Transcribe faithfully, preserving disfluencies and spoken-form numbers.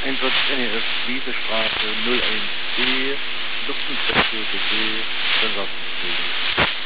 Einsatz N E F Wiesestraße null eins B, Luftentwechsel B G, Transaktionsbildung.